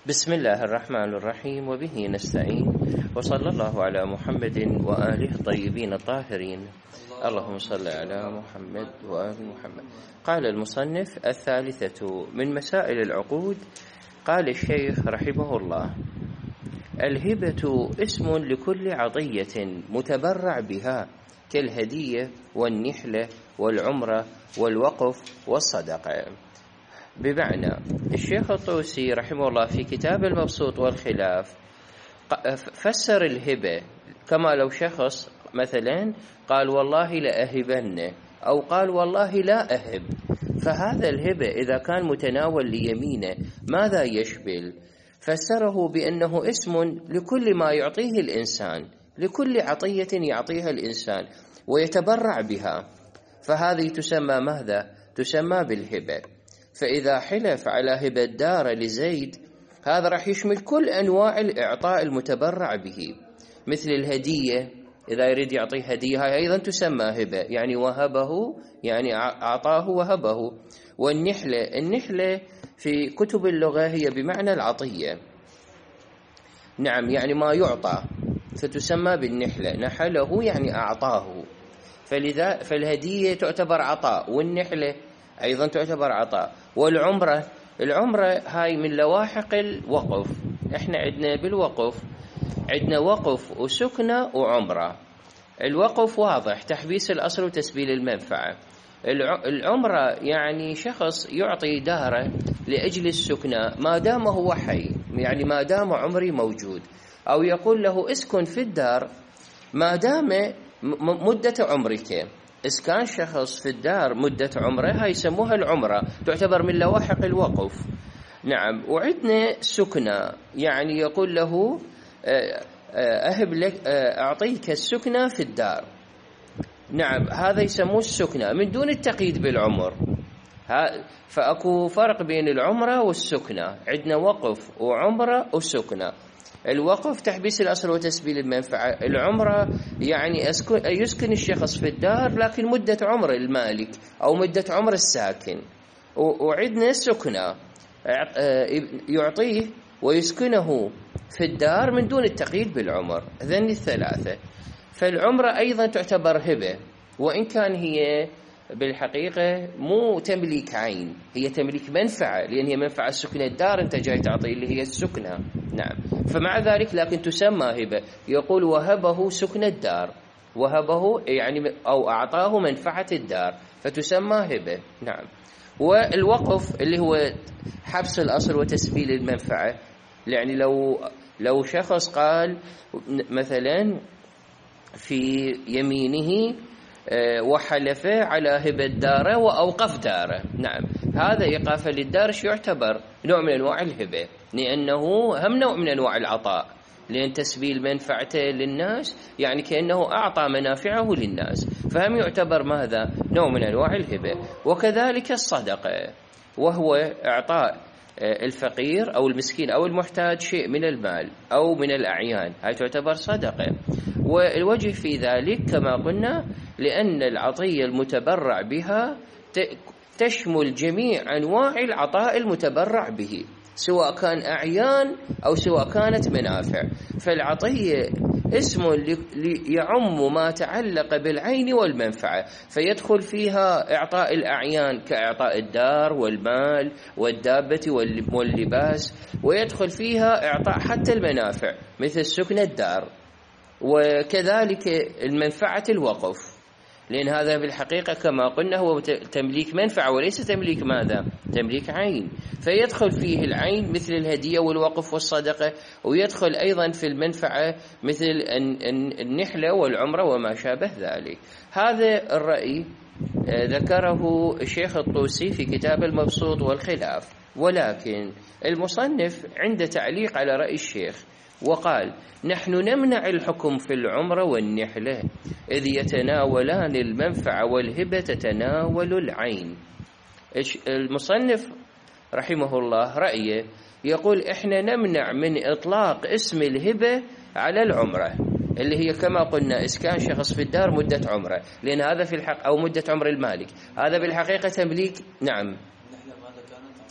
بسم الله الرحمن الرحيم، وبه نستعين، وصلى الله على محمد وآله الطيبين الطاهرين. اللهم صل على محمد وآل محمد. قال المصنف: الثالثة من مسائل العقود. قال الشيخ رحمه الله: الهبة اسم لكل عطية متبرع بها كالهدية والنحلة والعمرة والوقف والصدقة. بمعنى الشيخ الطوسي رحمه الله في كتاب المبسوط والخلاف فسر الهبة كما لو شخص مثلا قال والله لأهبن، أو قال والله لا أهب. فهذا الهبة إذا كان متناول ليمينه ماذا يشمل؟ فسره بأنه اسم لكل ما يعطيه الإنسان، لكل عطية يعطيها الإنسان ويتبرع بها، فهذه تسمى ماذا؟ تسمى بالهبة. فإذا حلف على هبة دار لزيد، هذا راح يشمل كل أنواع الإعطاء المتبرع به، مثل الهدية، إذا يريد يعطيه هدية هاي أيضا تسمى هبة، يعني وهبه، يعني أعطاه وهبه. النحلة في كتب اللغة هي بمعنى العطية، نعم، يعني ما يعطى فتسمى بالنحلة، نحله يعني أعطاه. فلذا فالهدية تعتبر عطاء، والنحلة أيضا تعتبر عطاء. العمرة هاي من لواحق الوقف. احنا عندنا بالوقف عندنا وقف وسكنة وعمرة. الوقف واضح، تحبيس الأصل وتسبيل المنفعة. العمرة يعني شخص يعطي داره لأجل السكنة ما دام هو حي، يعني ما دام عمري موجود، أو يقول له اسكن في الدار ما دام مدة عمرك. إسكان شخص في الدار مدة عمره هاي يسموها العمرة، تعتبر من لواحق الوقف، نعم. وعندنا سكنة، يعني يقول له أهب لك، أعطيك السكنة في الدار، نعم، هذا يسموه السكنة من دون التقييد بالعمر. فأكو فرق بين العمرة والسكنة، عندنا وقف وعمرة وسكنة. الوقف تحبيس الأصل وتسبيل المنفعة، العمرة يعني يسكن الشخص في الدار لكن مدة عمر المالك أو مدة عمر الساكن. وعندنا السكنة يعطيه ويسكنه في الدار من دون التقييد بالعمر. ذني الثلاثة. فالعمرة أيضا تعتبر هبة، وإن كان هي بالحقيقة مو تمليك عين، هي تمليك منفعة، لأن هي منفعة سكن الدار أنت جاي تعطي اللي هي السكنة، نعم. فمع ذلك لكن تسمى هبة. يقول وهبه سكن الدار، وهبه يعني أو أعطاه منفعة الدار، فتسمى هبة، نعم. والوقف اللي هو حبس الأصل وتسبيل المنفعة، يعني لو شخص قال مثلا في يمينه وحلف على هبة داره وأوقف داره، نعم، هذا إيقاف للدار يعتبر نوع من أنواع الهبة، لأنه هم نوع من أنواع العطاء، لأن تسبيل منفعته للناس يعني كأنه أعطى منافعه للناس، فهم يعتبر ماذا؟ نوع من أنواع الهبة. وكذلك الصدقة، وهو إعطاء الفقير أو المسكين أو المحتاج شيء من المال أو من الأعيان، هاي تعتبر صدقة. والوجه في ذلك كما قلنا لأن العطية المتبرع بها تشمل جميع أنواع العطاء المتبرع به، سواء كان أعيان أو سواء كانت منافع. فالعطية اسم يعم ما تعلق بالعين والمنفعة، فيدخل فيها إعطاء الأعيان كإعطاء الدار والمال والدابة واللباس، ويدخل فيها إعطاء حتى المنافع مثل سكن الدار، وكذلك المنفعة الوقف، لأن هذا بالحقيقة كما قلنا هو تمليك منفعة وليس تمليك ماذا؟ تمليك عين، فيدخل فيه العين مثل الهدية والوقف والصدقة، ويدخل أيضا في المنفعة مثل النحلة والعمرة وما شابه ذلك. هذا الرأي ذكره الشيخ الطوسي في كتاب المبسوط والخلاف، ولكن المصنف عنده تعليق على رأي الشيخ وقال: نحن نمنع الحكم في العمرة والنحلة إذ يتناولان المنفعة والهبة تتناول العين. المصنف رحمه الله رأيه يقول إحنا نمنع من إطلاق اسم الهبة على العمرة، اللي هي كما قلنا إسكان شخص في الدار مدة عمره، لأن هذا في الحق أو مدة عمر المالك، هذا بالحقيقة تمليك، نعم.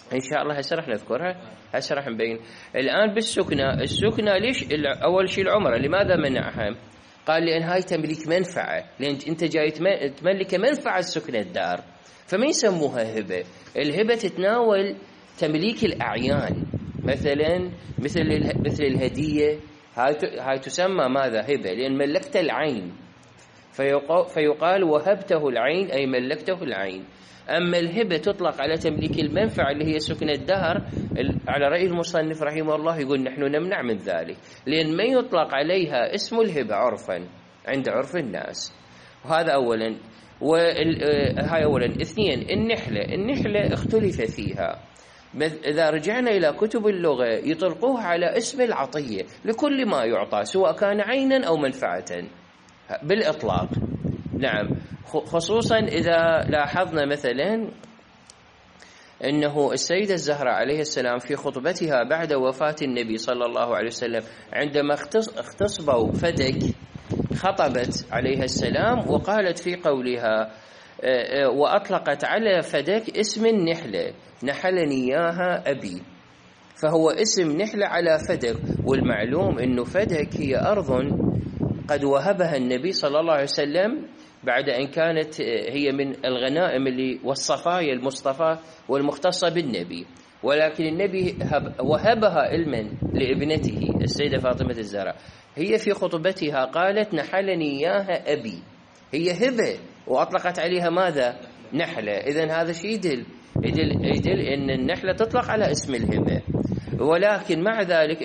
إن شاء الله هسه راح نذكرها، هسه راح نبين. الآن السكنى ليش أول شيء العمرة لماذا منعها؟ قال لأن هاي تمليك منفعة، لأن أنت جاي تملك منفعة سكن الدار، فما يسموها هبة. الهبة تتناول تمليك الأعيان، مثلا مثل الهدية، هاي تسمى ماذا؟ هبة، لأن ملكت العين، فيقال وهبته العين أي ملكته العين. أما الهبة تطلق على تمليك المنفعة اللي هي سكن الدهر، على رأي المصنف رحمه الله يقول نحن نمنع من ذلك، لأن ما يطلق عليها اسم الهبة عرفا عند عرف الناس. وهذا أولا. وهاي أولا. اثنين، النحلة اختلف فيها. إذا رجعنا إلى كتب اللغة يطلقوها على اسم العطية لكل ما يعطى، سواء كان عينا أو منفعة بالإطلاق. نعم، خصوصا إذا لاحظنا مثلا أنه السيدة الزهراء عليه السلام في خطبتها بعد وفاة النبي صلى الله عليه وسلم عندما اغتصبوا فدك، خطبت عليه السلام وقالت في قولها وأطلقت على فدك اسم النحلة، نحلني إياها أبي، فهو اسم نحلة على فدك. والمعلوم أنه فدك هي أرض قد وهبها النبي صلى الله عليه وسلم بعد أن كانت هي من الغنائم اللي والصفايا المصطفى والمختصة بالنبي، ولكن النبي وهبها علما لابنته السيدة فاطمة الزهراء. هي في خطبتها قالت نحلني إياها أبي، هي هبة وأطلقت عليها ماذا؟ نحلة. إذن هذا شيء يدل أن النحلة تطلق على اسم الهبة. ولكن مع ذلك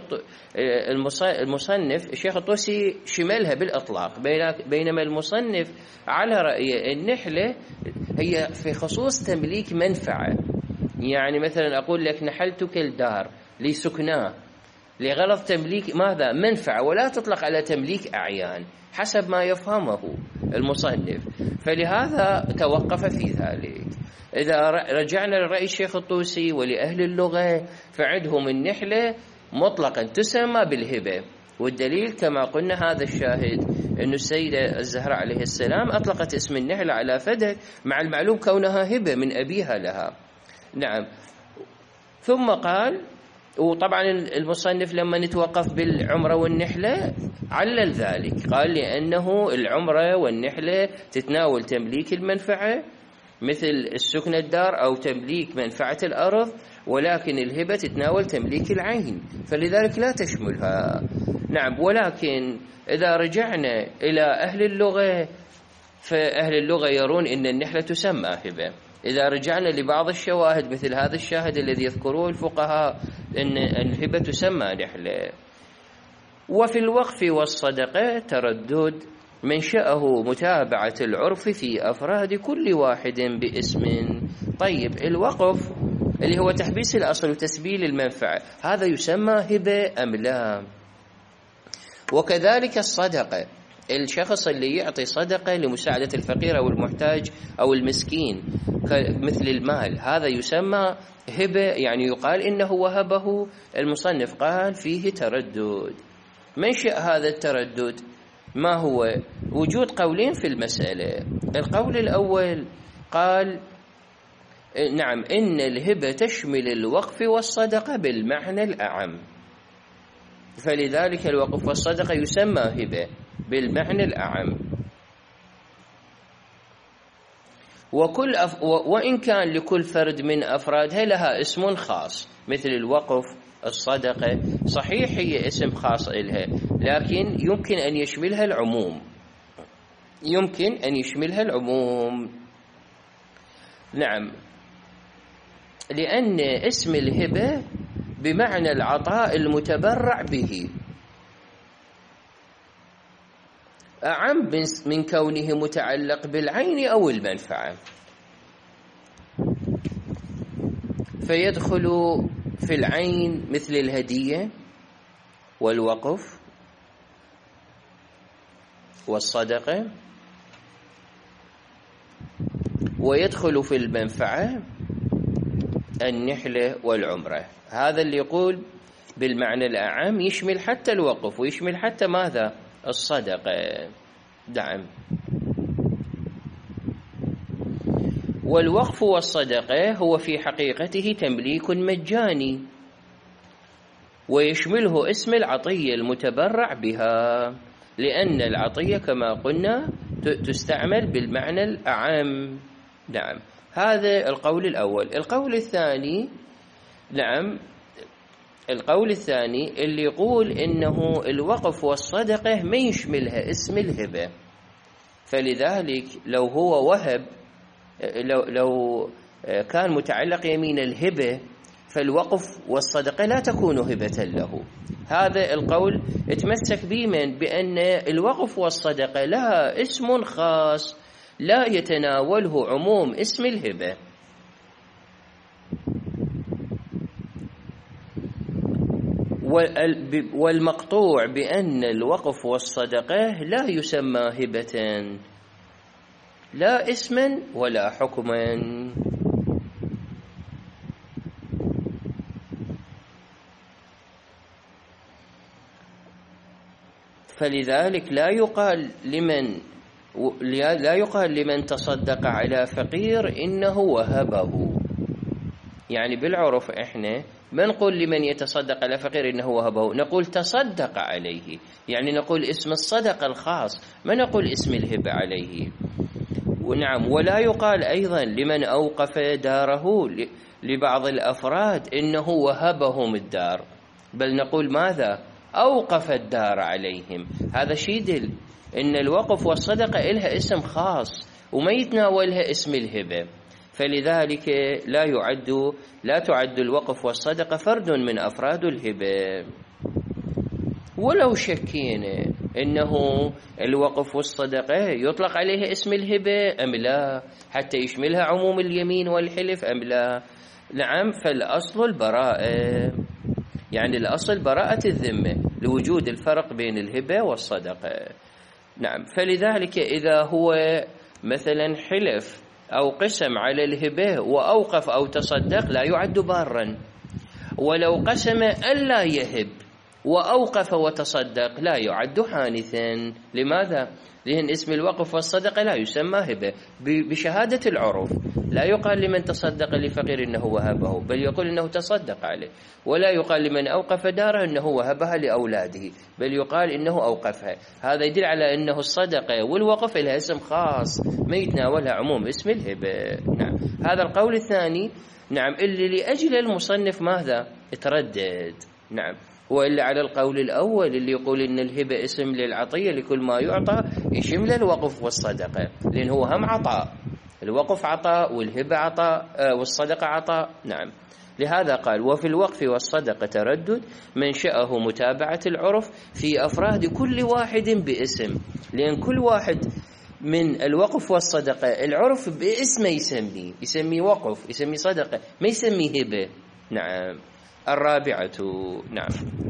المصنف الشيخ الطوسي شملها بالإطلاق، بينما المصنف على رأي النحلة هي في خصوص تمليك منفعة. يعني مثلا أقول لك نحلتك الدار لسكناه لغرض تمليك ماذا؟ منفعة، ولا تطلق على تمليك أعيان حسب ما يفهمه المصنف، فلهذا توقف في ذلك. إذا رجعنا لرأي الشيخ الطوسي ولأهل اللغة فعندهم النحلة مطلقا تسمى بالهبة، والدليل كما قلنا هذا الشاهد أن السيدة الزهراء عليه السلام أطلقت اسم النحلة على فدك مع المعلوم كونها هبة من أبيها لها. نعم. ثم قال، وطبعا المصنف لما نتوقف بالعمرة والنحلة علل ذلك، قال لأنه العمرة والنحلة تتناول تمليك المنفعة مثل السكن الدار أو تمليك منفعة الأرض، ولكن الهبة تتناول تمليك العين، فلذلك لا تشملها. نعم. ولكن إذا رجعنا إلى أهل اللغة فأهل اللغة يرون أن النحلة تسمى هبة. إذا رجعنا لبعض الشواهد مثل هذا الشاهد الذي يذكروه الفقهاء أن الهبة تسمى نحلة. وفي الوقف والصدقة تردد منشأه متابعة العرف في أفراد كل واحد باسم. طيب، الوقف اللي هو تحبيس الأصل وتسبيل المنفعة، هذا يسمى هبة أم لا؟ وكذلك الصدقة، الشخص اللي يعطي صدقة لمساعدة الفقير أو المحتاج أو المسكين مثل المال، هذا يسمى هبة، يعني يقال إنه وهبه. المصنف قال فيه تردد. منشأ هذا التردد ما هو؟ وجود قولين في المسألة. القول الأول قال نعم إن الهبة تشمل الوقف والصدقة بالمعنى الأعم، فلذلك الوقف والصدقة يسمى هبة بالمعنى الأعم. وإن كان لكل فرد من أفرادها لها اسم خاص مثل الوقف الصدقة، صحيح هي اسم خاص إلها، لكن يمكن أن يشملها العموم، يمكن أن يشملها العموم. نعم، لأن اسم الهبة بمعنى العطاء المتبرع به أعم من كونه متعلق بالعين أو المنفعة، فيدخل في العين مثل الهدية والوقف والصدقة، ويدخل في المنفعة النحلة والعمرة. هذا اللي يقول بالمعنى الأعم يشمل حتى الوقف ويشمل حتى ماذا؟ الصدقة. نعم. والوقف والصدقة هو في حقيقته تمليك مجاني، ويشمله اسم العطية المتبرع بها، لأن العطية كما قلنا تستعمل بالمعنى الأعم. نعم، هذا القول الأول. القول الثاني، نعم، القول الثاني اللي يقول إنه الوقف والصدقة ما يشملها اسم الهبة، فلذلك لو هو وهب، لو كان متعلق يمين الهبة، فالوقف والصدقة لا تكون هبة له. هذا القول اتمسك به من بأن الوقف والصدقة لها اسم خاص لا يتناوله عموم اسم الهبة. والمقطوع بأن الوقف والصدقة لا يسمى هبة لا اسما ولا حكما. فلذلك لا يقال لمن تصدق على فقير إنه وهبه. يعني بالعرف إحنا ما نقول لمن يتصدق على فقير إنه وهبه، نقول تصدق عليه، يعني نقول اسم الصدقة الخاص، ما نقول اسم الهبة عليه. ونعم، ولا يقال أيضا لمن أوقف داره لبعض الأفراد إنه وهبهم الدار، بل نقول ماذا؟ أوقف الدار عليهم. هذا شيء يدل إن الوقف والصدقة إلها اسم خاص وما يتناولها اسم الهبة، فلذلك لا تعد الوقف والصدقة فرد من أفراد الهبة. ولو شكينا إنه الوقف والصدقة يطلق عليها اسم الهبة أم لا، حتى يشملها عموم اليمين والحلف أم لا، نعم، فالأصل البراءة، يعني الأصل براءة الذمة لوجود الفرق بين الهبة والصدقة. نعم، فلذلك إذا هو مثلا حلف أو قسم على الهبة وأوقف أو تصدق لا يعد بارا، ولو قسم ألا يهب وأوقف وتصدق لا يعد حانثا. لماذا؟ لأن اسم الوقف والصدقة لا يسمى هبة بشهادة العرف. لا يقال لمن تصدق لفقير إنه وهبه، بل يقول إنه تصدق عليه. ولا يقال لمن أوقف داره إنه وهبها لأولاده، بل يقال إنه أوقفها. هذا يدل على أنه الصدقة والوقف لها اسم خاص ما يتناولها عموم اسم الهبة. نعم، هذا القول الثاني، نعم، اللي لأجل المصنف ماذا؟ يتردد. نعم، وإلا على القول الأول اللي يقول إن الهبة اسم للعطية لكل ما يعطى يشمل الوقف والصدقة، لأن هو هم عطاء، الوقف عطاء والهبة عطاء والصدقة عطاء. نعم، لهذا قال وفي الوقف والصدقة تردد منشأه متابعة العرف في أفراد كل واحد باسم، لأن كل واحد من الوقف والصدقة العرف باسمه يسمي وقف، يسمي صدقة، ما يسمي هبة. نعم. الرابعة، نعم،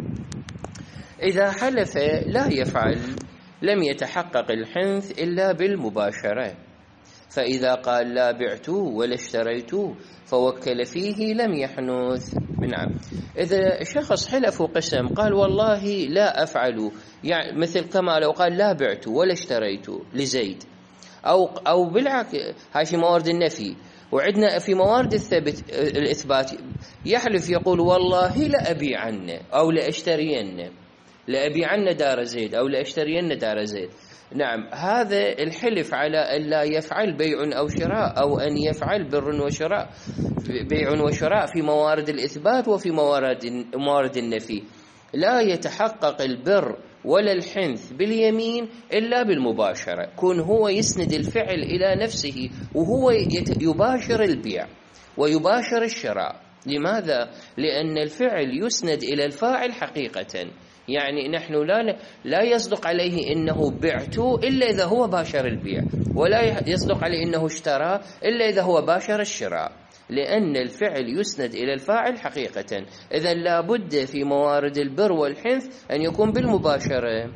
إذا حلف لا يفعل لم يتحقق الحنث إلا بالمباشرة، فإذا قال لا بعت ولا اشتريت فوكل فيه لم يحنث. نعم، إذا شخص حلف قسم قال والله لا أفعل، يعني مثل كما لو قال لا بعت ولا اشتريت لزيد، أو بالعكس، هاي في موارد النفي. وعندنا في موارد الإثبات يحلف يقول والله لا أبيعن أو لا أشترين، لا أبيعن دار زيد أو لا أشترين دار زيد. نعم، هذا الحلف على أن لا يفعل بيع أو شراء، أو أن يفعل بر وشراء، بيع وشراء في موارد الإثبات وفي موارد النفي، لا يتحقق البر ولا الحنث باليمين إلا بالمباشرة. كون هو يسند الفعل إلى نفسه وهو يباشر البيع ويباشر الشراء. لماذا؟ لأن الفعل يسند إلى الفاعل حقيقة، يعني نحن لا يصدق عليه إنه بعت إلا إذا هو باشر البيع، ولا يصدق عليه إنه اشترى إلا إذا هو باشر الشراء، لأن الفعل يسند إلى الفاعل حقيقة. إذا لا بد في موارد البر والحنث أن يكون بالمباشرة.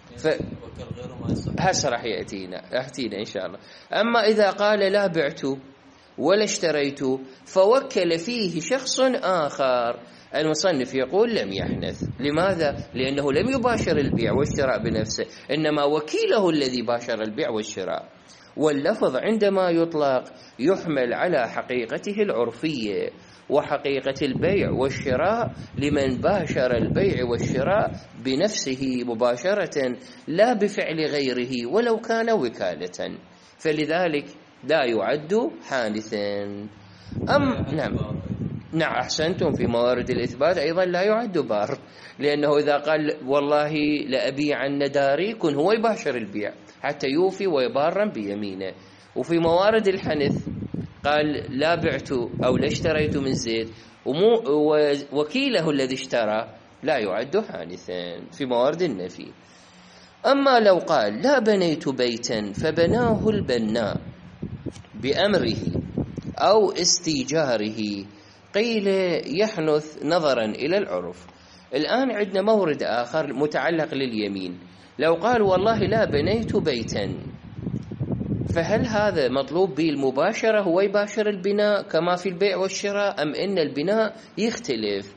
هسه راح يأتينا إن شاء الله. أما إذا قال لا بعت ولا اشتريت فوكل فيه شخص آخر، المصنف يقول لم يحنث. لماذا؟ لأنه لم يباشر البيع والشراء بنفسه، إنما وكيله الذي باشر البيع والشراء. واللفظ عندما يطلق يحمل على حقيقته العرفية وحقيقة البيع والشراء لمن باشر البيع والشراء بنفسه مباشرة لا بفعل غيره ولو كان وكالة، فلذلك لا يعد حانثا. نعم أحسنتم، في موارد الإثبات أيضا لا يعد بار، لأنه إذا قال والله لأبيعن داري كن هو يباشر البيع حتى يوفي ويبارا بيمينه. وفي موارد الحنث قال لا بعت أو لا اشتريت من زيد وكيله الذي اشترى لا يعد حانثا في موارد النفي. أما لو قال لا بنيت بيتا فبناه البناء بأمره أو استيجاره قيل يحنث نظرا إلى العرف. الآن عندنا مورد آخر متعلق لليمين، لو قال والله لا بنيت بيتا، فهل هذا مطلوب به المباشرة هو يباشر البناء كما في البيع والشراء، أم إن البناء يختلف؟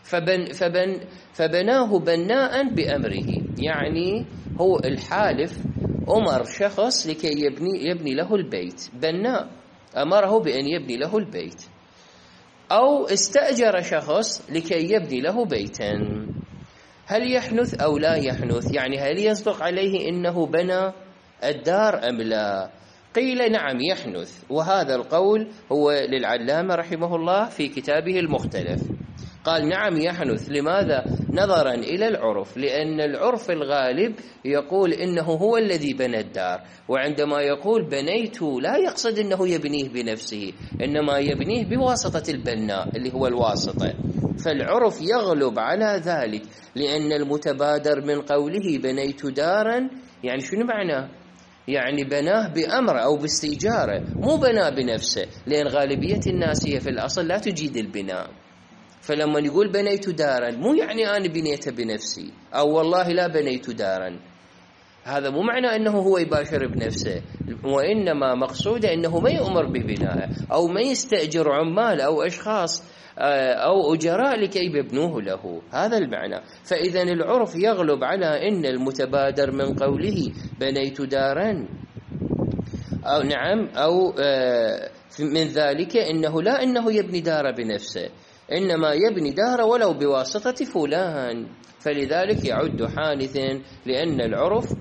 فبناه بناء بأمره، يعني هو الحالف أمر شخص لكي يبني له البيت، بناء أمره بأن يبني له البيت، أو استأجر شخص لكي يبني له بيتا. هل يحنث أو لا يحنث؟ يعني هل يصدق عليه إنه بنى الدار أم لا؟ قيل نعم يحنث، وهذا القول هو للعلامة رحمه الله في كتابه المختلف، قال نعم يحنث. لماذا؟ نظرا إلى العرف، لأن العرف الغالب يقول إنه هو الذي بنى الدار، وعندما يقول بنيت لا يقصد إنه يبنيه بنفسه، إنما يبنيه بواسطة البناء اللي هو الواسطة، فالعرف يغلب على ذلك، لأن المتبادر من قوله بنيت دارا يعني شنو معناه؟ يعني بناه بأمر أو باستيجاره، مو بناه بنفسه، لأن غالبية الناس هي في الأصل لا تجيد البناء. فلما يقول بنيت دارا مو يعني أنا بنيته بنفسي، أو والله لا بنيت دارا، هذا مو معنى أنه هو يباشر بنفسه، وإنما مقصوده أنه ما يؤمر ببنائه، أو ما يستأجر عمال أو أشخاص أو أجراء لكي يبنوه له، هذا المعنى. فإذا العرف يغلب على أن المتبادر من قوله بنيت دارا أو نعم أو من ذلك إنه لا إنه يبني دار بنفسه، إنما يبني دار ولو بواسطة فلان، فلذلك يعد حانثا، لأن العرف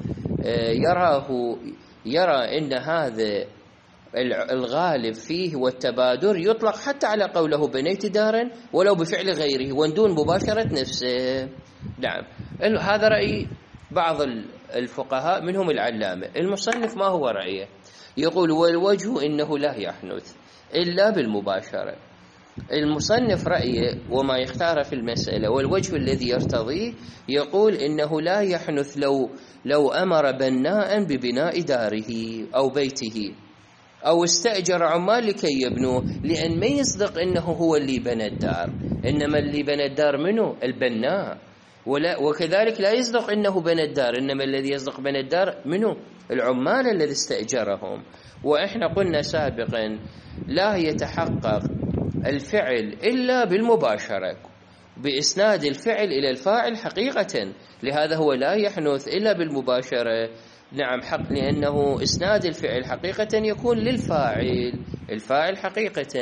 يرى أن هذا الغالب فيه والتبادر يطلق حتى على قوله بنيت دارا ولو بفعل غيره ودون مباشرة نفسه. نعم، هذا رأي بعض الفقهاء منهم العلامة. المصنف ما هو رأيه؟ يقول والوجه إنه لا يحنث إلا بالمباشرة. المصنف رأيه وما يختار في المسألة والوجه الذي يرتضيه، يقول إنه لا يحنث لو أمر بناء ببناء داره أو بيته، أو استأجر عمال لكي يبنوه، لأن ما يصدق إنه هو اللي بنى الدار، إنما اللي بنى الدار منه البناء، وكذلك لا يصدق إنه بنى الدار، إنما الذي يصدق بنى الدار منه العمال الذي استأجرهم. وإحنا قلنا سابقا لا يتحقق الفعل إلا بالمباشرة، بإسناد الفعل إلى الفاعل حقيقة، لهذا هو لا يحنث إلا بالمباشرة. نعم حق، لأنه إسناد الفعل حقيقة يكون للفاعل، الفاعل حقيقة.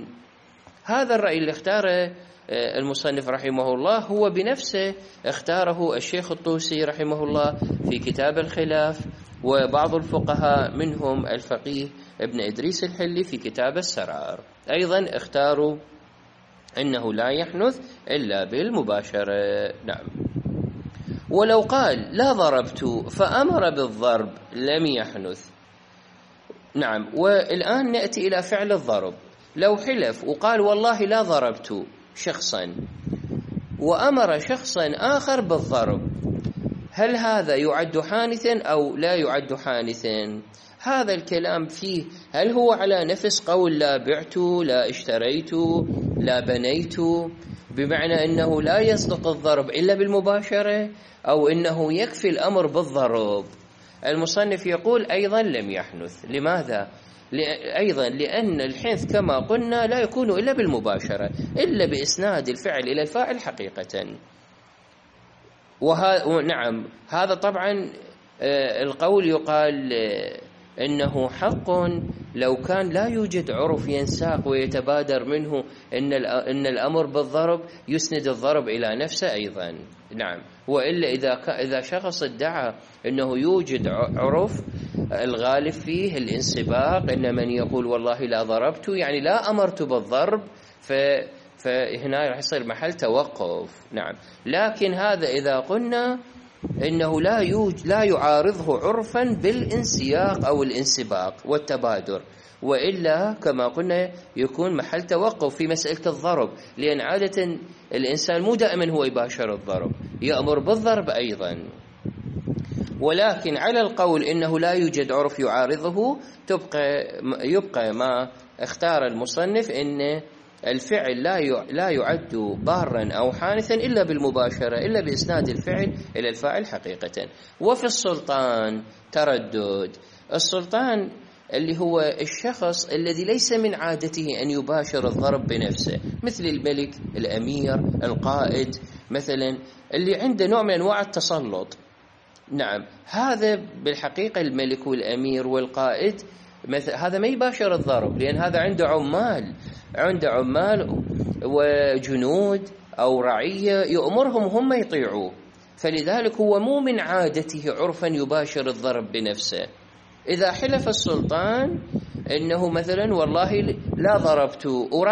هذا الرأي اللي اختاره المصنف رحمه الله هو بنفسه اختاره الشيخ الطوسي رحمه الله في كتاب الخلاف، وبعض الفقهاء منهم الفقيه ابن إدريس الحلي في كتاب السرار أيضا اختاروا أنه لا يحنث إلا بالمباشرة. نعم. ولو قال لا ضربت فأمر بالضرب لم يحنث. نعم. والآن نأتي إلى فعل الضرب. لو حلف وقال والله لا ضربت شخصا وأمر شخصا آخر بالضرب، هل هذا يعد حانثا أو لا يعد حانثا؟ هذا الكلام فيه هل هو على نفس قول لا بعت لا اشتريت لا بنيت، بمعنى أنه لا يصدق الضرب إلا بالمباشرة، أو أنه يكفي الأمر بالضرب؟ المصنف يقول أيضا لم يحنث. لماذا؟ أيضا لأن الحنث كما قلنا لا يكون إلا بالمباشرة، إلا بإسناد الفعل إلى الفاعل حقيقة. نعم، هذا طبعا القول يقال إنه حق لو كان لا يوجد عرف ينساق ويتبادر منه إن الأمر بالضرب يسند الضرب إلى نفسه أيضا. نعم، وإلا إذا شخص ادعى أنه يوجد عرف الغالب فيه الانسباق، إن من يقول والله لا ضربت يعني لا أمرت بالضرب، فهنا راح يصير محل توقف. نعم، لكن هذا إذا قلنا إنه لا يعارضه عرفا بالانسياق أو الانسباق والتبادر، وإلا كما قلنا يكون محل توقف في مسألة الضرب، لأن عادة الإنسان مو دائما هو يباشر الضرب، يأمر بالضرب أيضا. ولكن على القول إنه لا يوجد عرف يعارضه يبقى ما اختار المصنف إن الفعل لا يعد بارا أو حانثا إلا بالمباشرة، إلا بإسناد الفعل إلى الفاعل حقيقة. وفي السلطان تردد. السلطان اللي هو الشخص الذي ليس من عادته أن يباشر الضرب بنفسه، مثل الملك، الأمير، القائد مثلا، اللي عنده نوع من أنواع التسلط. نعم، هذا بالحقيقة الملك والأمير والقائد هذا ما يباشر الضرب، لأن هذا عنده عمال وجنود أو رعية يأمرهم هم يطيعوه، فلذلك هو مو من عادته عرفا يباشر الضرب بنفسه. إذا حلف السلطان إنه مثلا والله لا ضربت،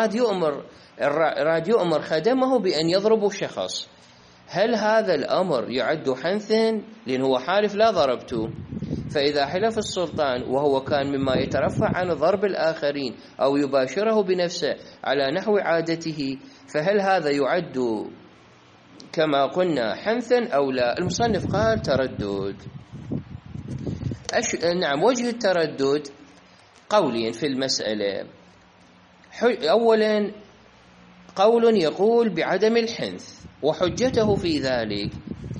وراد يؤمر خدمه بأن يضربوا شخص، هل هذا الأمر يعد حنثا؟ لأنه هو حالف لا ضربته. فإذا حلف السلطان وهو كان مما يترفع عن ضرب الآخرين أو يباشره بنفسه على نحو عادته، فهل هذا يعد كما قلنا حنثا أو لا؟ المصنف قال تردد. نعم، وجه التردد قولين في المسألة. أولا قول يقول بعدم الحنث، وحجته في ذلك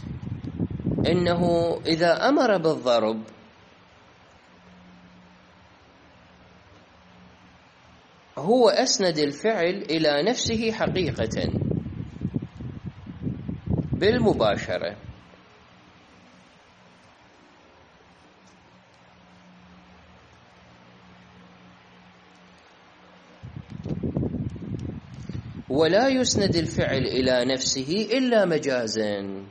إنه إذا أمر بالضرب هو أسند الفعل إلى نفسه حقيقة بالمباشرة، ولا يسند الفعل إلى نفسه إلا مجازا،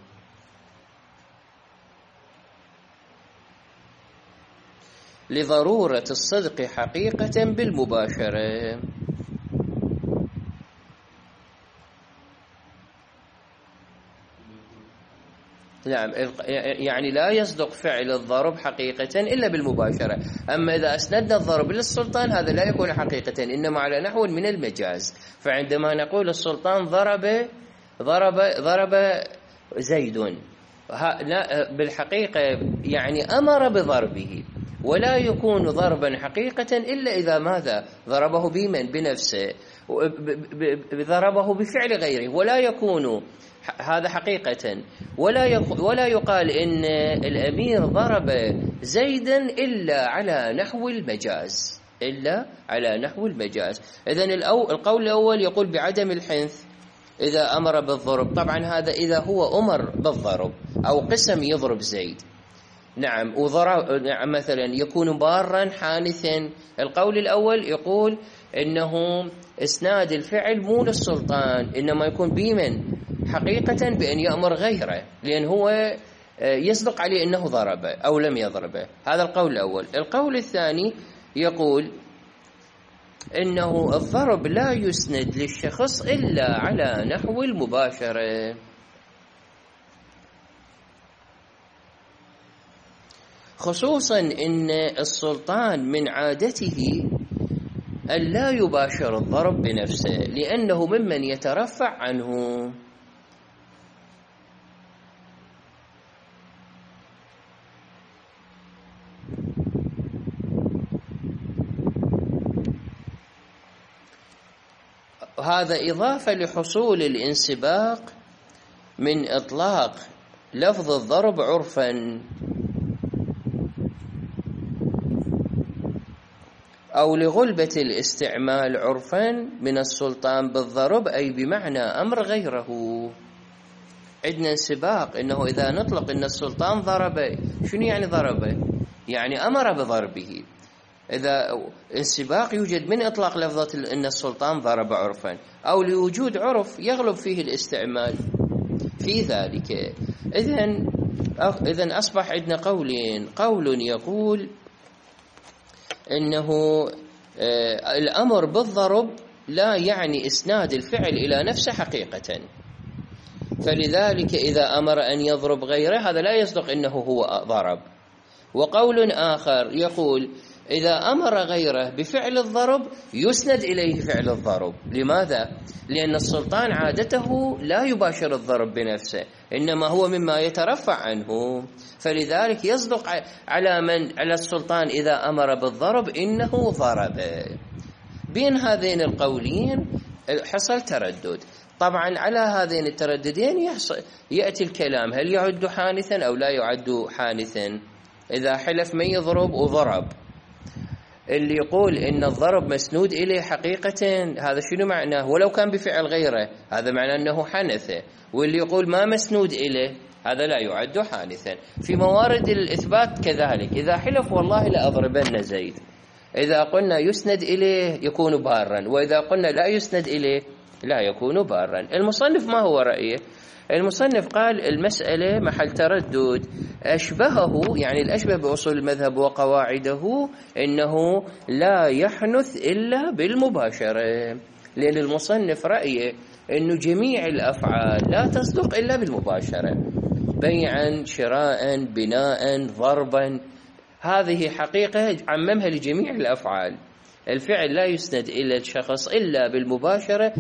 لضرورة الصدق حقيقة بالمباشرة. نعم، يعني لا يصدق فعل الضرب حقيقة إلا بالمباشرة. أما إذا أسندنا الضرب للسلطان هذا لا يكون حقيقة، إنما على نحو من المجاز. فعندما نقول السلطان ضرب زيد، بالحقيقة يعني أمر بضربه، ولا يكون ضربا حقيقة إلا إذا ماذا؟ ضربه بنفسه، ضربه بفعل غيره، ولا يكون هذا حقيقة. ولا يقال إن الأمير ضرب زيدا إلا على نحو المجاز، إذن القول الأول يقول بعدم الحنث إذا أمر بالضرب. طبعا هذا إذا هو أمر بالضرب أو قسم يضرب زيد. نعم، نعم مثلا يكون بارا حانثا. القول الأول يقول إنه إسناد الفعل مو للسلطان، إنما يكون بمن حقيقة بأن يأمر غيره، لأن هو يصدق عليه أنه ضربه أو لم يضربه. هذا القول الأول. القول الثاني يقول إنه الضرب لا يسند للشخص إلا على نحو المباشرة، خصوصا إن السلطان من عادته أن لا يباشر الضرب بنفسه، لأنه ممن يترفع عنه. هذا إضافة لحصول الانسباق من إطلاق لفظ الضرب عرفا، أو لغلبة الاستعمال عرفا من السلطان بالضرب، أي بمعنى أمر غيره. عندنا انسباق، إنه إذا نطلق إن السلطان ضرب، شنو يعني ضربه؟ يعني أمر بضربه. إذا السباق يوجد من إطلاق لفظة أن السلطان ضرب عرفا، أو لوجود عرف يغلب فيه الاستعمال في ذلك. إذن أصبح عندنا قولين: قول يقول إنه الأمر بالضرب لا يعني إسناد الفعل إلى نفسه حقيقة، فلذلك إذا أمر أن يضرب غيره هذا لا يصدق أنه هو ضرب. وقول آخر يقول إذا أمر غيره بفعل الضرب يسند إليه فعل الضرب. لماذا؟ لأن السلطان عادته لا يباشر الضرب بنفسه، إنما هو مما يترفع عنه، فلذلك يصدق على السلطان إذا أمر بالضرب إنه ضرب. بين هذين القولين حصل تردد. طبعا على هذين الترددين يأتي الكلام: هل يعد حانثا أو لا يعد حانثا؟ إذا حلف من يضرب وضرب، اللي يقول إن الضرب مسنود إليه حقيقة هذا شنو معناه؟ ولو كان بفعل غيره هذا معناه أنه حنث. واللي يقول ما مسنود إليه هذا لا يعد حانثا. في موارد الإثبات كذلك، إذا حلف والله لأضربن زيد، إذا قلنا يسند إليه يكون بارا، وإذا قلنا لا يسند إليه لا يكون بارا. المصنف ما هو رأيه؟ المصنف قال المسألة محل تردد، أشبهه يعني الأشبه بأصول المذهب وقواعده إنه لا يحنث إلا بالمباشرة، لأن المصنف رأيه إنه جميع الأفعال لا تصدق إلا بالمباشرة، بيعا شراء بناء ضربا، هذه حقيقة عممها لجميع الأفعال. الفعل لا يسند إلى الشخص إلا بالمباشرة،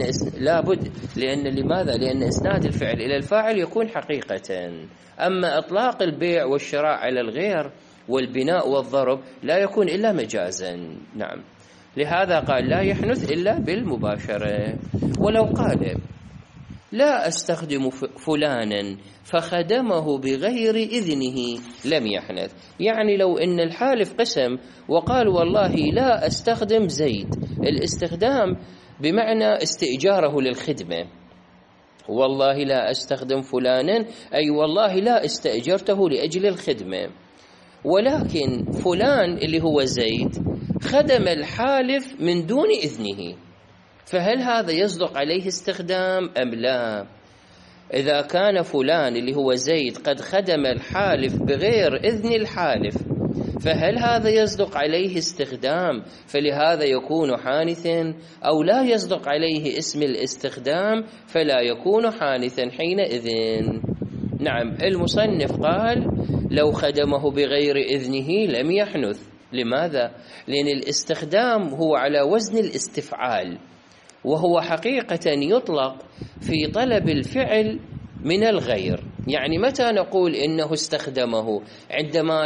لماذا؟ لأن إسناد الفعل إلى الفاعل يكون حقيقة، أما إطلاق البيع والشراء على الغير والبناء والضرب لا يكون إلا مجازا. نعم، لهذا قال لا يحنث إلا بالمباشرة. ولو قال لا أستخدم فلانا فخدمه بغير إذنه لم يحنث، يعني لو إن الحالف قسم وقال والله لا أستخدم زيد، الاستخدام بمعنى استئجاره للخدمة، والله لا أستخدم فلانا أي والله لا استأجرته لأجل الخدمة، ولكن فلان اللي هو زيد خدم الحالف من دون إذنه، فهل هذا يصدق عليه استخدام أم لا؟ إذا كان فلان اللي هو زيد قد خدم الحالف بغير إذن الحالف فهل هذا يصدق عليه استخدام فلهذا يكون حانثا، أو لا يصدق عليه اسم الاستخدام فلا يكون حانثا حينئذ؟ نعم، المصنف قال لو خدمه بغير إذنه لم يحنث. لماذا؟ لأن الاستخدام هو على وزن الاستفعال، وهو حقيقة يطلق في طلب الفعل من الغير. يعني متى نقول إنه استخدمه؟ عندما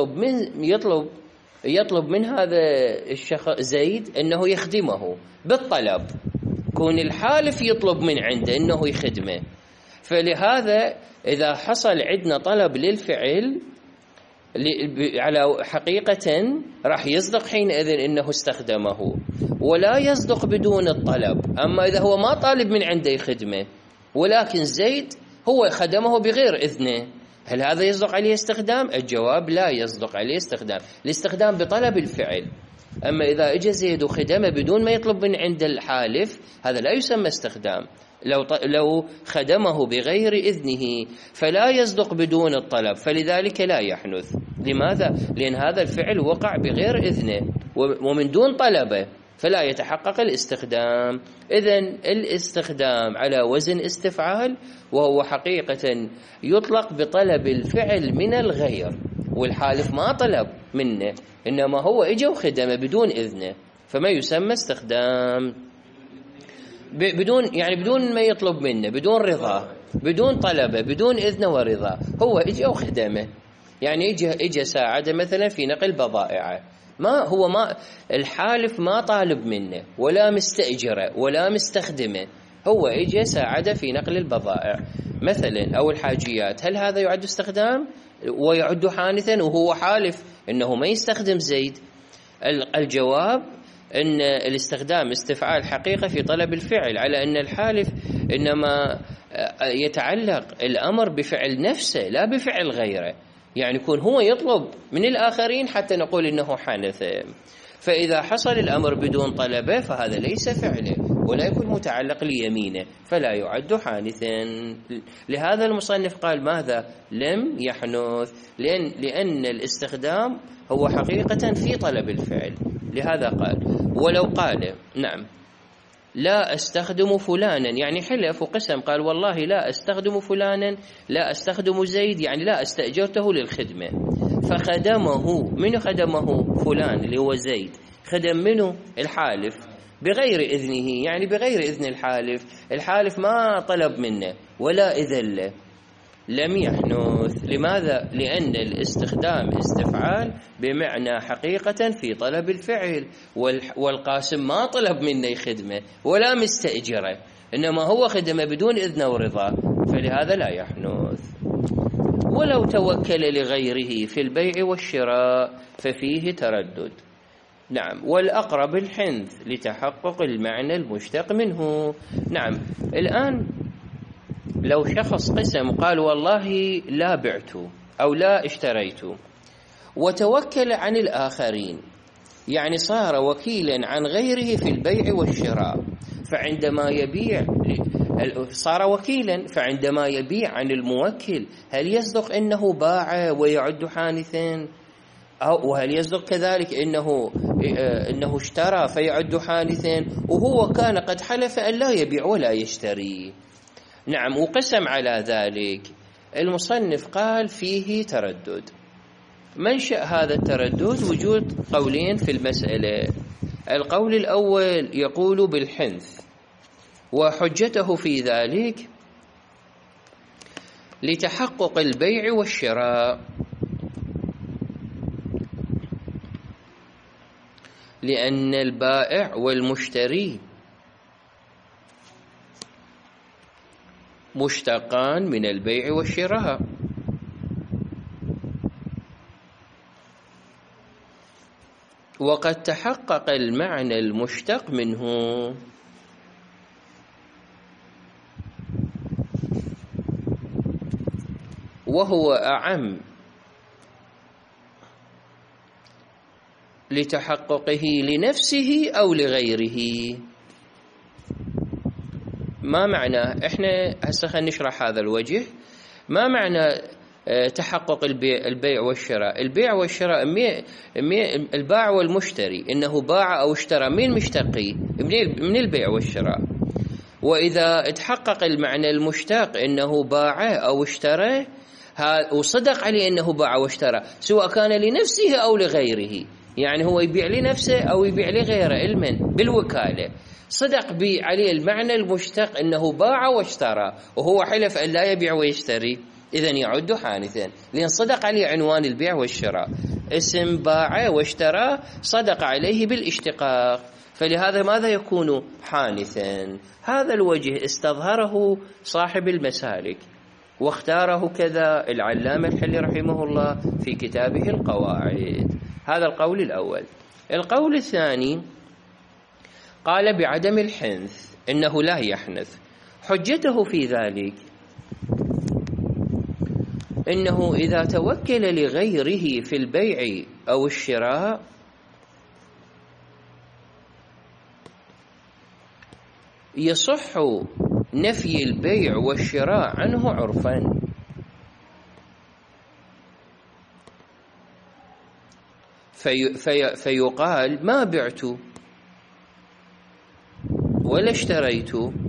يطلب من هذا الشخص زيد إنه يخدمه بالطلب، كون الحالف يطلب من عنده إنه يخدمه، فلهذا إذا حصل عندنا طلب للفعل على حقيقة راح يصدق حينئذ إنه استخدمه، ولا يصدق بدون الطلب. أما إذا هو ما طالب من عنده خدمة ولكن زيد هو خدمه بغير إذنه، هل هذا يصدق عليه استخدام؟ الجواب لا يصدق عليه استخدام، الاستخدام بطلب الفعل. أما إذا اجى زيد وخدمه بدون ما يطلب من عند الحالف هذا لا يسمى استخدام. لو خدمه بغير إذنه فلا يصدق بدون الطلب، فلذلك لا يحنث. لماذا؟ لأن هذا الفعل وقع بغير إذنه ومن دون طلبه، فلا يتحقق الاستخدام. إذن الاستخدام على وزن استفعال، وهو حقيقة يطلق بطلب الفعل من الغير، والحالف ما طلب منه إنما هو إجا وخدمه بدون إذنه، فما يسمى استخدام. بدون ما يطلب منه، بدون رضاه، بدون طلبه، بدون إذنه ورضاه، هو إجا وخدمه. يعني إجا ساعده مثلا في نقل بضائعه، ما الحالف ما طالب منه ولا مستأجره ولا مستخدمه، هو إجا ساعده في نقل البضائع مثلا أو الحاجيات، هل هذا يعد استخدام ويعد حانثا وهو حالف إنه ما يستخدم زيد؟ الجواب أن الاستخدام استفعال حقيقة في طلب الفعل، على أن الحالف إنما يتعلق الأمر بفعل نفسه لا بفعل غيره. يعني يكون هو يطلب من الآخرين حتى نقول إنه حنث. فإذا حصل الأمر بدون طلبه فهذا ليس فعله ولا يكون متعلق ليمينه فلا يعد حانثا. لهذا المصنف قال ماذا؟ لم يحنث، لأن الاستخدام هو حقيقة في طلب الفعل. لهذا قال ولو قال نعم لا أستخدم فلانا، يعني حلف وقسم، قال والله لا أستخدم فلانا، لا أستخدم زيد، يعني لا استأجرته للخدمة، فخدمه. من خدمه؟ فلان اللي هو زيد. خدم منه؟ الحالف بغير إذنه، يعني بغير إذن الحالف، الحالف ما طلب منه ولا إذن له، لم يحنث. لماذا؟ لأن الاستخدام استفعال بمعنى حقيقة في طلب الفعل، والقاسم ما طلب منه خدمة ولا مستأجره، إنما هو خدمة بدون إذن ورضا، فلهذا لا يحنث. ولو توكل لغيره في البيع والشراء ففيه تردد. نعم، والأقرب الحنث لتحقق المعنى المشتق منه. نعم، الآن لو شخص قسم قال والله لا بعت أو لا اشتريت وتوكل عن الآخرين، يعني صار وكيلا عن غيره في البيع والشراء، فعندما يبيع صار وكيلا، فعندما يبيع عن الموكل هل يصدق أنه باع ويعد حانثا؟ وهل يصدق كذلك إنه اشترى فيعد حانثا وهو كان قد حلف أن لا يبيع ولا يشتري؟ نعم، وقسم على ذلك. المصنف قال فيه تردد. منشأ هذا التردد وجود قولين في المسألة. القول الأول يقول بالحنث، وحجته في ذلك لتحقق البيع والشراء، لأن البائع والمشتري مشتقان من البيع والشراء، وقد تحقق المعنى المشتق منه، وهو أعم لتحققه لنفسه أو لغيره. ما معنى؟ احنا هسه خلينا نشرح هذا الوجه. ما معنى تحقق البيع والشراء؟ البيع والشراء البائع والمشتري، انه باع او اشترى، من مشتقي؟ من البيع والشراء. واذا تحقق المعنى المشتق انه باع او اشترى وصدق عليه انه باع واشترى، سواء كان لنفسه او لغيره، يعني هو يبيع لنفسه او يبيع لغيره علما بالوكالة، صدق عليه المعنى المشتق أنه باع واشترى وهو حلف أن لا يبيع ويشتري، إذن يعد حانثا، لأن صدق عليه عنوان البيع والشراء، اسم باع واشترى صدق عليه بالاشتقاق، فلهذا ماذا يكون حانثا؟ هذا الوجه استظهره صاحب المسالك، واختاره كذا العلامة الحلي رحمه الله في كتابه القواعد. هذا القول الأول. القول الثاني قال بعدم الحنث، إنه لا يحنث. حجته في ذلك إنه إذا توكل لغيره في البيع أو الشراء يصح نفي البيع والشراء عنه عرفا، فيقال ما بعت ولا اشتريت،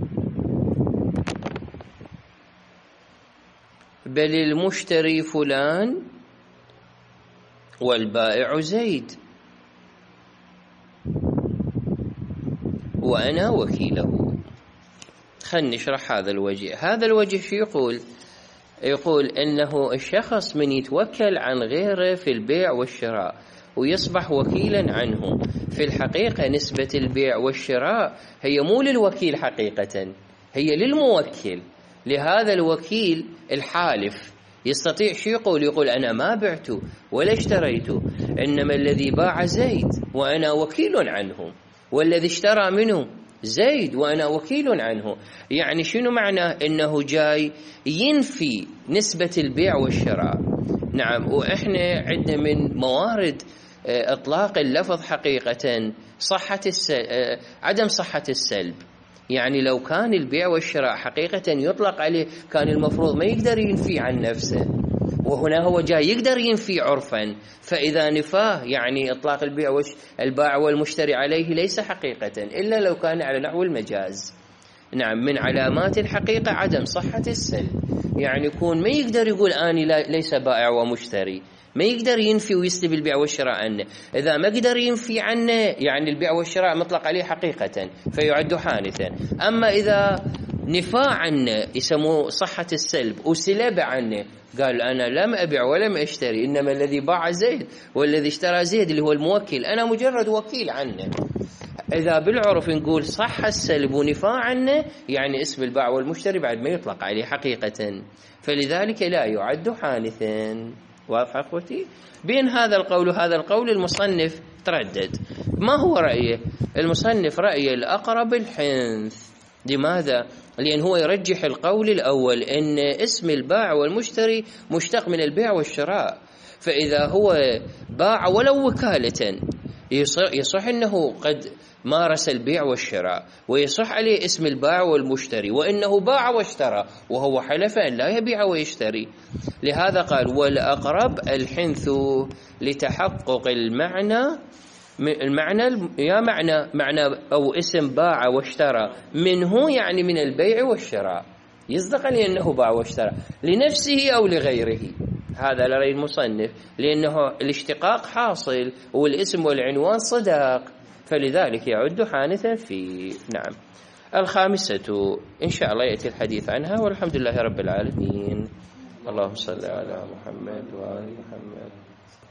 بل المشتري فلان والبائع زيد وأنا وكيله. خلنا نشرح هذا الوجه. هذا الوجه شو يقول؟ يقول أنه الشخص من يتوكل عن غيره في البيع والشراء ويصبح وكيلا عنه، في الحقيقة نسبة البيع والشراء هي مو للوكيل حقيقة، هي للموكل. لهذا الوكيل الحالف يستطيع شو يقول؟ يقول أنا ما بعت ولا اشتريت، إنما الذي باع زيد وأنا وكيل عنه، والذي اشترى منه زيد وأنا وكيل عنه. يعني شنو معنى؟ إنه جاي ينفي نسبة البيع والشراء، نعم. وإحنا عندنا من موارد إطلاق اللفظ حقيقة عدم صحة السلب. يعني لو كان البيع والشراء حقيقة يطلق عليه كان المفروض ما يقدر ينفي عن نفسه، وهنا هو جاي يقدر ينفي عرفا، فإذا نفاه يعني إطلاق البائع والمشتري عليه ليس حقيقة إلا لو كان على نحو المجاز. نعم. من علامات الحقيقة عدم صحة السلب، يعني يكون ما يقدر يقول أني ليس بائع ومشتري، ما يقدر ينفي ويسلب البيع والشراء عنه. إذا ما قدر ينفي عنه يعني البيع والشراء مطلق عليه حقيقة فيعد حانثا. أما إذا نفى عنه يسموه صحة السلب، وسلب عنه قال أنا لم أبيع ولم أشتري، إنما الذي باع زيد والذي اشترى زيد اللي هو الموكل، أنا مجرد وكيل عنه. إذا بالعرف نقول صح السلب ونفى عنه يعني اسم البائع والمشتري بعد ما يطلق عليه حقيقة، فلذلك لا يعد حانثا. واضح أخوتي؟ بين هذا القول وهذا القول المصنف تردد. ما هو رأيه؟ المصنف رأيه الأقرب الحنث. لماذا؟ لأن هو يرجح القول الأول أن اسم البائع والمشتري مشتق من البيع والشراء، فإذا هو باع ولو وكالة يصح أنه قد مارس البيع والشراء ويصح عليه اسم البائع والمشتري، وإنه باع واشترى وهو حلف أن لا يبيع ويشتري. لهذا قال والأقرب الحنث لتحقق المعنى معنى أو اسم باع واشترى منه، يعني من البيع والشراء، يصدق لأنه باع واشترى لنفسه أو لغيره. هذا لرأي المصنف، لأنه الاشتقاق حاصل والاسم والعنوان صداق، فلذلك يعد حانثا فيه. نعم. الخامسة إن شاء الله يأتي الحديث عنها، والحمد لله رب العالمين. اللهم صل على محمد وآل محمد.